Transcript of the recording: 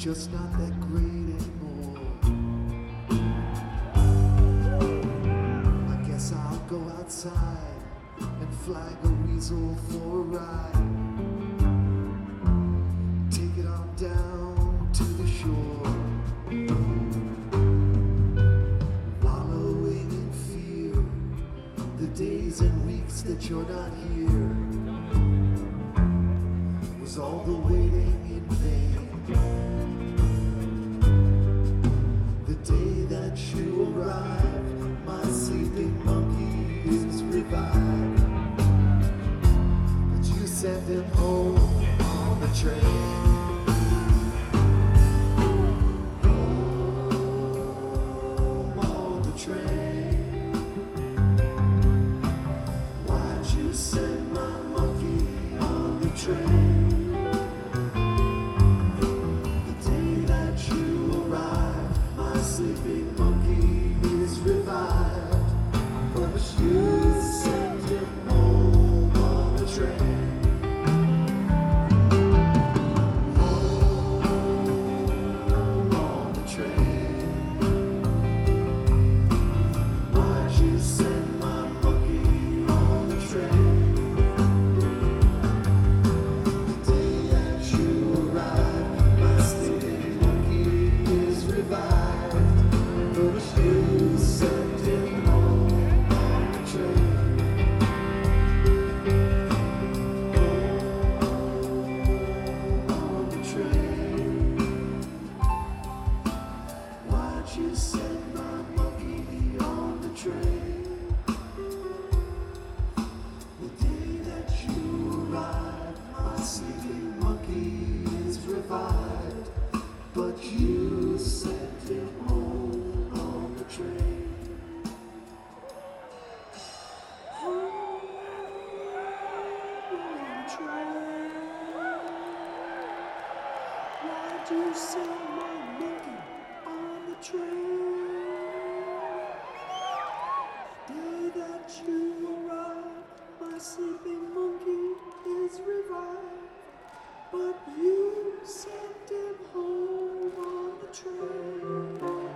just not that great anymore. I guess I'll go outside and flag a weasel for a ride. Take it on down to the shore, wallowing in fear. The days and weeks that you're not here was all the waiting in vain. The day that you arrived, my sleeping monkey is revived. But you sent him home on the train. Home on the train. Why'd you send my monkey on the train? Sleeping monkey is revived, but you sent him home on the train. Home on the train. Why'd you send my monkey on the train? The day that you arrived, my sleeping monkey is revived. You sent him home on the train. Home on the train. Why'd you send my monkey on the train? The day that you arrived, my sleeping monkey is revived, but you sent him home on the train. Home on the train. Why'd you send my monkey on the train? The day that you arrived, my sleeping monkey is revived, but you sent him home on the train.